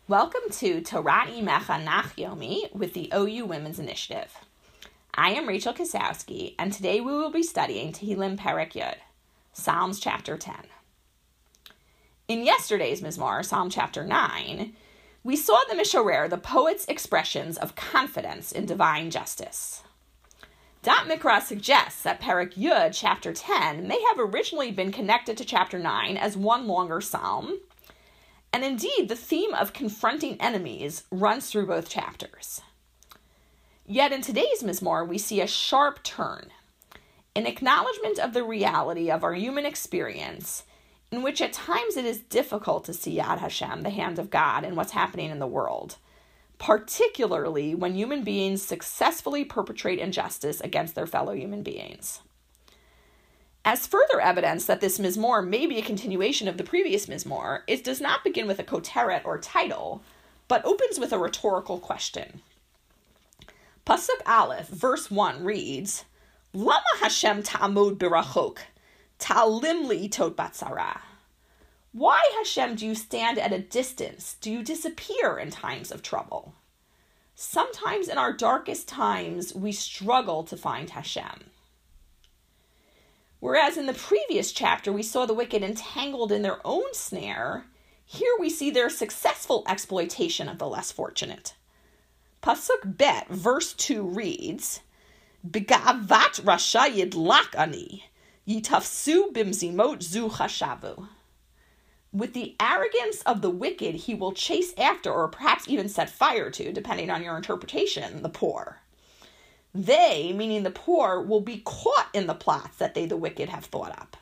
Welcome to Torah Imecha Nach Yomi with the OU Women's Initiative. I am Rachel Kasowski, and today we will be studying Tehillim Perek Yud, Psalms chapter 10. In yesterday's Mizmor, Psalm chapter 9, we saw the Mishorer, the poet's expressions of confidence in divine justice. Dat Mikra suggests that Perek Yud, chapter 10, may have originally been connected to chapter 9 as one longer psalm, and indeed the theme of confronting enemies runs through both chapters. Yet in today's Mizmor, we see a sharp turn, an acknowledgement of the reality of our human experience, in which at times it is difficult to see Yad Hashem, the hand of God, in what's happening in the world, particularly when human beings successfully perpetrate injustice against their fellow human beings. As further evidence that this Mizmor may be a continuation of the previous Mizmor, it does not begin with a koteret or title, but opens with a rhetorical question. Pasuk Aleph, verse 1 reads, Lama Hashem ta'amod birachok, ta'alim li tot batzara. Why, Hashem, do you stand at a distance? Do you disappear in times of trouble? Sometimes in our darkest times, we struggle to find Hashem. Whereas in the previous chapter, we saw the wicked entangled in their own snare, here we see their successful exploitation of the less fortunate. Pasuk Bet, verse 2 reads, B'ga'avat rasha yidlak ani, yitafsu bimzimot zu chashavu. With the arrogance of the wicked, he will chase after, or perhaps even set fire to, depending on your interpretation, the poor. They, meaning the poor, will be caught in the plots that they, the wicked, have thought up.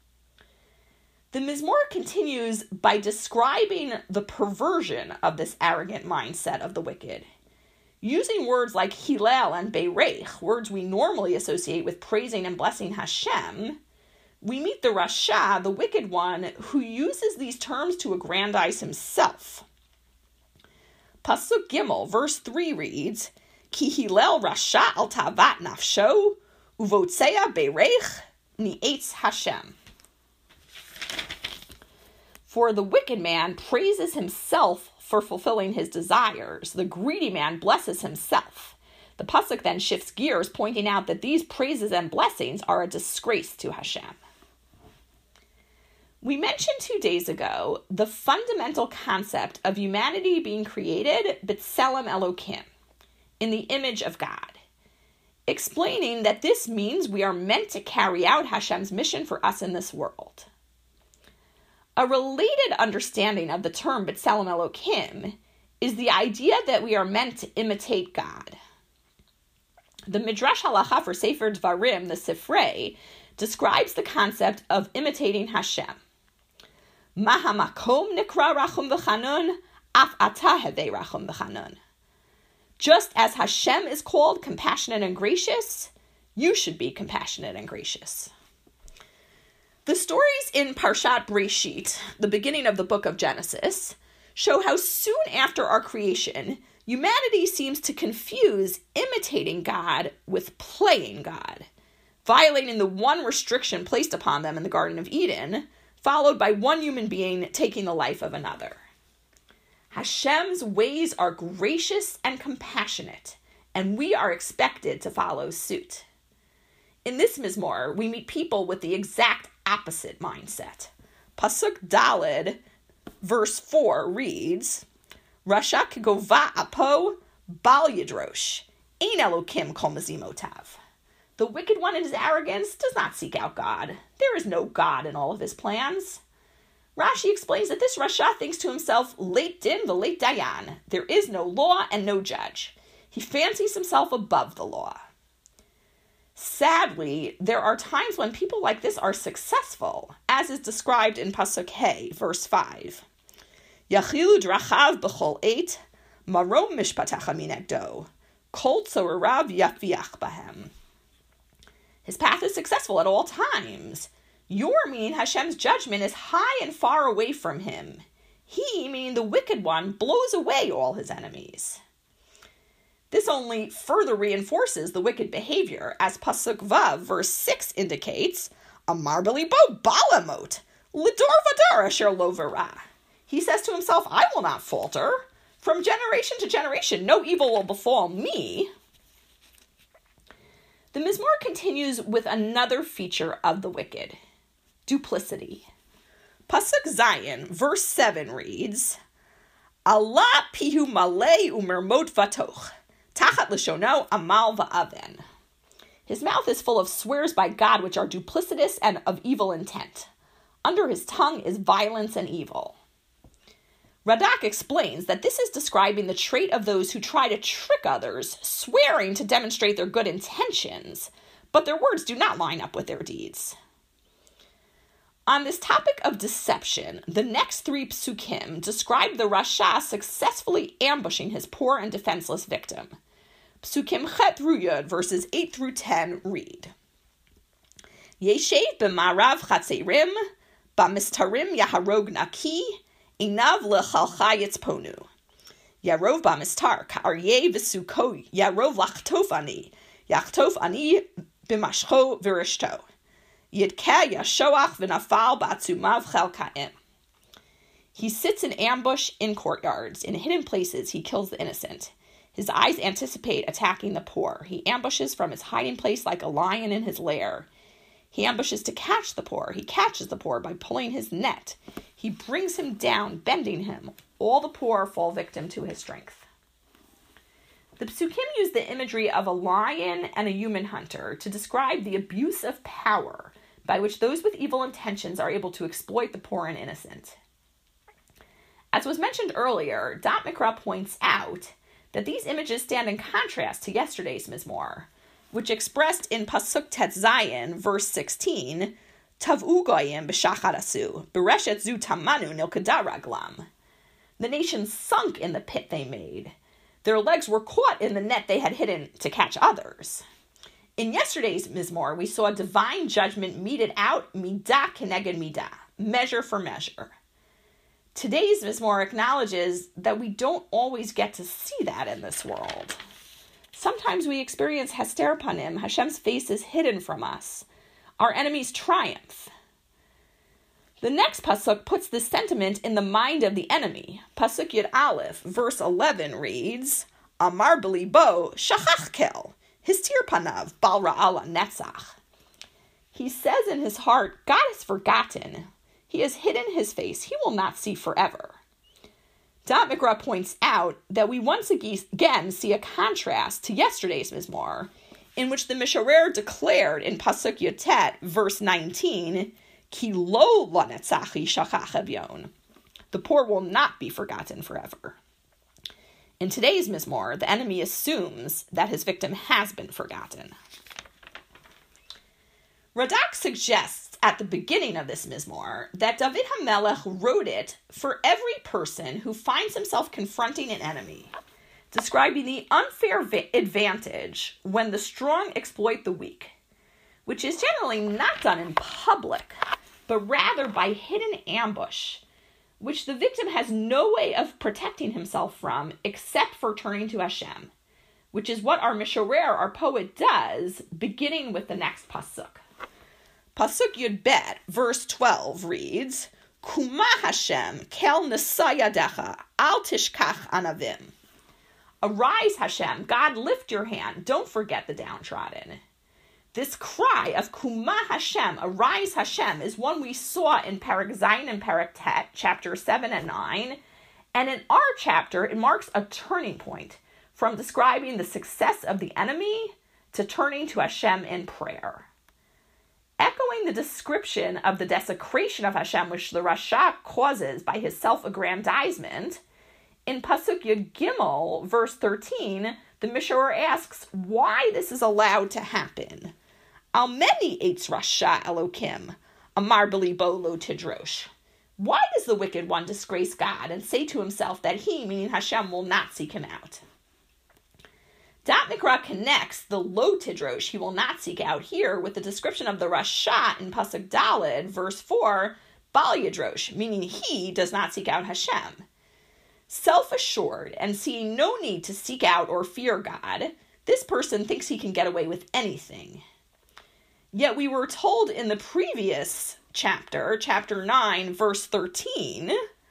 The Mizmor continues by describing the perversion of this arrogant mindset of the wicked. Using words like Hillel and Beirech, words we normally associate with praising and blessing Hashem, we meet the Rasha, the wicked one, who uses these terms to aggrandize himself. Pasuk Gimel, verse 3 reads, Ki Hillel Rasha al tavat nafsho, uvotzea Beirech ni'etz Hashem. For the wicked man praises himself for fulfilling his desires. The greedy man blesses himself. The pasuk then shifts gears, pointing out that these praises and blessings are a disgrace to Hashem. We mentioned 2 days ago the fundamental concept of humanity being created b'tselem Elokim, in the image of God, explaining that this means we are meant to carry out Hashem's mission for us in this world. A related understanding of the term b'tselem Elokim is the idea that we are meant to imitate God. The Midrash Halacha for Sefer Dvarim, the Sifrei, describes the concept of imitating Hashem. Mahamakom nikra rachum v'chanun, af ata hevei rachum v'chanun. Just as Hashem is called compassionate and gracious, you should be compassionate and gracious. The stories in Parshat Breshit, the beginning of the book of Genesis, show how soon after our creation, humanity seems to confuse imitating God with playing God, violating the one restriction placed upon them in the Garden of Eden, followed by one human being taking the life of another. Hashem's ways are gracious and compassionate, and we are expected to follow suit. In this Mizmor, we meet people with the exact opposite mindset. Pasuk Daled, verse 4 reads, Rasha k'gova apo bal yidrosh, ein Elokim kol mezimotav. The wicked one in his arrogance does not seek out God. There is no God in all of his plans. Rashi explains that this Rasha thinks to himself, late din v'late dayan. There is no law and no judge. He fancies himself above the law. Sadly, there are times when people like this are successful, as is described in Pasuk Hey, verse 5. Yachilu drachav b'chol eit, marom mishpatacha minegdo, kol tzorarav yafiach bahem. His path is successful at all times. Your, meaning Hashem's judgment, is high and far away from him. He, meaning the wicked one, blows away all his enemies. This only further reinforces the wicked behavior, as Pasuk Vav, verse 6 indicates, Amar b'libo balamot, lidor vadar asher lo v'ra. He says to himself, I will not falter. From generation to generation, no evil will befall me. The Mizmor continues with another feature of the wicked, duplicity. Pasuk Zayin, verse 7 reads, Allah pihu malei umermot vatoch, tachat lishono amal va'aven. His mouth is full of swears by God which are duplicitous and of evil intent. Under his tongue is violence and evil. Radak explains that this is describing the trait of those who try to trick others, swearing to demonstrate their good intentions, but their words do not line up with their deeds. On this topic of deception, the next 3 psukim describe the Rasha successfully ambushing his poor and defenseless victim. Psukim Chet through Yud, verses 8 through 10 read, Yeshev b'marav chatzerim, b'mistarim yaharog naki, Inav lechalcha yitzponu. Yarov b'mistar, ka'aryeh v'suko, yarov lachtof ani b'mashcho v'rishto. Yidkeh yashoach v'nafal b'atzumav chelkaim. He sits in ambush in courtyards. In hidden places, he kills the innocent. His eyes anticipate attacking the poor. He ambushes from his hiding place like a lion in his lair. He ambushes to catch the poor. He catches the poor by pulling his net. He brings him down, bending him. All the poor fall victim to his strength. The psukim use the imagery of a lion and a human hunter to describe the abuse of power by which those with evil intentions are able to exploit the poor and innocent. As was mentioned earlier, Dot Mikra points out that these images stand in contrast to yesterday's Mizmor, which expressed in Pasuk Tet Zayin, verse 16, Tav'u goyim b'shachar asu, b'reshet zu tamanu nilkada raglam. The nation sunk in the pit they made. Their legs were caught in the net they had hidden to catch others. In yesterday's Mizmor, we saw divine judgment meted out, midah keneged midah, measure for measure. Today's Mizmor acknowledges that we don't always get to see that in this world. Sometimes we experience Hester Panim, Hashem's face is hidden from us. Our enemies triumph. The next pasuk puts this sentiment in the mind of the enemy. Pasuk Yud Aleph, verse 11 reads, Amar b'libo shachach kel, histir panav bal ra'ala netzach. He says in his heart, God has forgotten. He has hidden his face. He will not see forever. Dot Mikra points out that we once again see a contrast to yesterday's Mizmor, in which the Misharer declared in Pasuk Yotet, verse 19, Ki lo lanetzachi shachach evyon. The poor will not be forgotten forever. In today's Mizmor, the enemy assumes that his victim has been forgotten. Radak suggests at the beginning of this Mizmor that David HaMelech wrote it for every person who finds himself confronting an enemy, describing the unfair advantage when the strong exploit the weak, which is generally not done in public, but rather by hidden ambush, which the victim has no way of protecting himself from except for turning to Hashem, which is what our Misharer, our poet, does, beginning with the next pasuk. Pasuk Yud Bet, verse 12 reads, Kuma Hashem kel nesayadecha, al tishkach anavim. Arise, Hashem, God, lift your hand, don't forget the downtrodden. This cry of Kuma Hashem, arise Hashem, is one we saw in Perek Zayin and Perek Tet, chapter 7 and 9, and in our chapter, it marks a turning point from describing the success of the enemy to turning to Hashem in prayer. Echoing the description of the desecration of Hashem which the Rasha causes by his self-aggrandizement, in Pasuk Yud Gimel, verse 13, the Misharer asks why this is allowed to happen. Al meni eitz Rasha Elokim, Amar b'libo lo tidrosh. Why does the wicked one disgrace God and say to himself that he, meaning Hashem, will not seek him out? Dot Mikra connects the lo tidrosh, he will not seek out, here with the description of the Rasha in Pasuk Daled, verse 4, Bal yidrosh, meaning he does not seek out Hashem. Self-assured and seeing no need to seek out or fear God, this person thinks he can get away with anything. Yet we were told in the previous chapter, chapter 9, verse 13,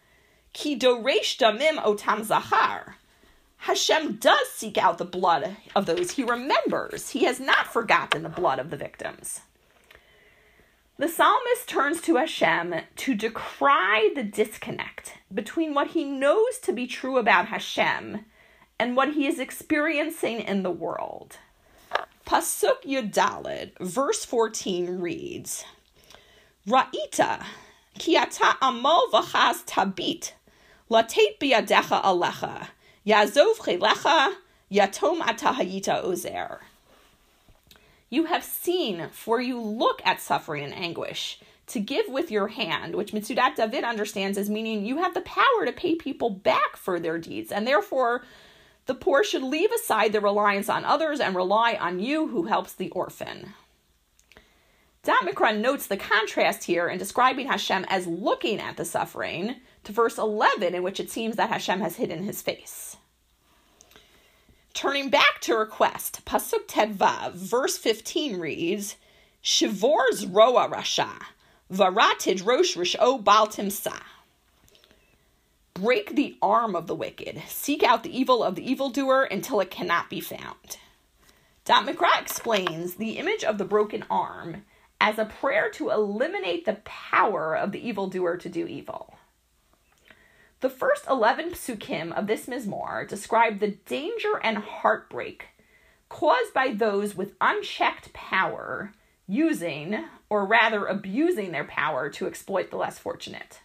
Ki doresh damim otam zachar. Hashem does seek out the blood of those he remembers. He has not forgotten the blood of the victims. The psalmist turns to Hashem to decry the disconnect between what he knows to be true about Hashem and what he is experiencing in the world. Pasuk Yudalid, verse 14 reads, Ra'ita, ki ata amal v'chaz tabit, latet biyadecha alecha, yazov chelecha, yatom ata hayita ozer. You have seen, for you look at suffering and anguish, to give with your hand, which Mitzudat David understands as meaning you have the power to pay people back for their deeds, and therefore the poor should leave aside their reliance on others and rely on you who helps the orphan. Dat Mikra notes the contrast here in describing Hashem as looking at the suffering to verse 11, in which it seems that Hashem has hidden his face. Turning back to request, Pasuk Tedvav, verse 15 reads, Shivor zroa rasha, varatid rosh risho bal timsa. Break the arm of the wicked. Seek out the evil of the evildoer until it cannot be found. Dat Mikra explains the image of the broken arm as a prayer to eliminate the power of the evildoer to do evil. The first 11 psukim of this Mizmor describe the danger and heartbreak caused by those with unchecked power using, or rather abusing their power to exploit the less fortunate.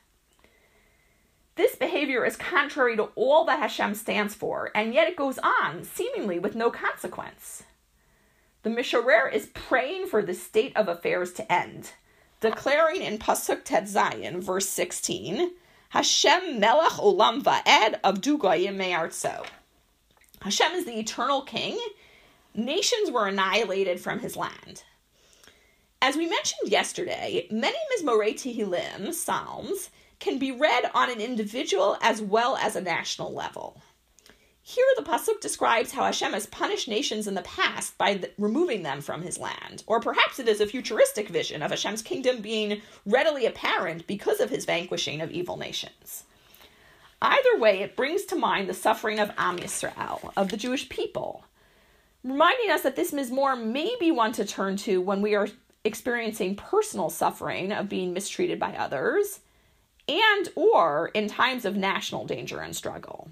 This behavior is contrary to all that Hashem stands for, and yet it goes on, seemingly with no consequence. The Mishorer is praying for the state of affairs to end, declaring in Pasuk Tet Zayin, verse 16, Hashem melech olam va'ed avdu goyim me'artzo. Hashem is the eternal king. Nations were annihilated from his land. As we mentioned yesterday, many Mizmorei Tehillim, psalms, can be read on an individual as well as a national level. Here the Pasuk describes how Hashem has punished nations in the past by removing them from his land. Or perhaps it is a futuristic vision of Hashem's kingdom being readily apparent because of his vanquishing of evil nations. Either way, it brings to mind the suffering of Am Yisrael, of the Jewish people, reminding us that this Mizmor may be one to turn to when we are experiencing personal suffering of being mistreated by others, and or in times of national danger and struggle.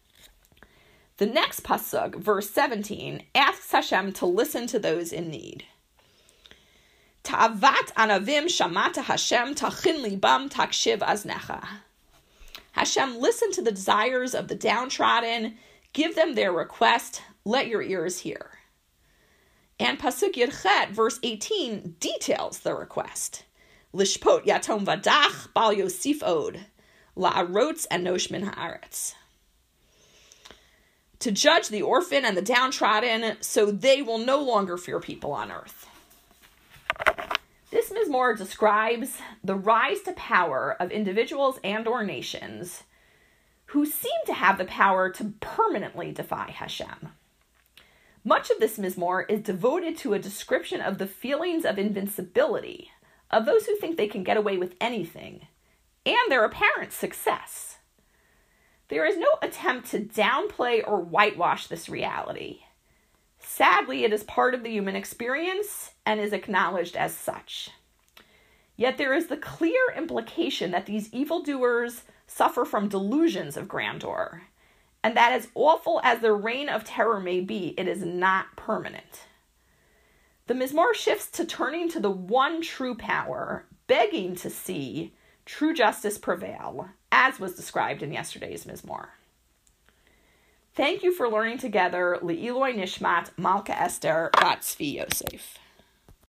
The next pasuk, verse 17, asks Hashem to listen to those in need. Ta'avat anavim shamata Hashem tachin libam takshiv aznecha. Hashem, listen to the desires of the downtrodden, give them their request, let your ears hear. And pasuk Yirchet, verse 18, details the request. Lishpot yatom vadach bal yosif od, la'arotz enosh min haaretz. To judge the orphan and the downtrodden, so they will no longer fear people on earth. This Mizmor describes the rise to power of individuals and or nations who seem to have the power to permanently defy Hashem. Much of this Mizmor is devoted to a description of the feelings of invincibility of those who think they can get away with anything, and their apparent success. There is no attempt to downplay or whitewash this reality. Sadly, it is part of the human experience and is acknowledged as such. Yet there is the clear implication that these evildoers suffer from delusions of grandeur, and that as awful as their reign of terror may be, it is not permanent. The Mizmor shifts to turning to the one true power, begging to see true justice prevail, as was described in yesterday's Mizmor. Thank you for learning together Le'iloi Nishmat Malka Esther Bat Tzvi Yosef.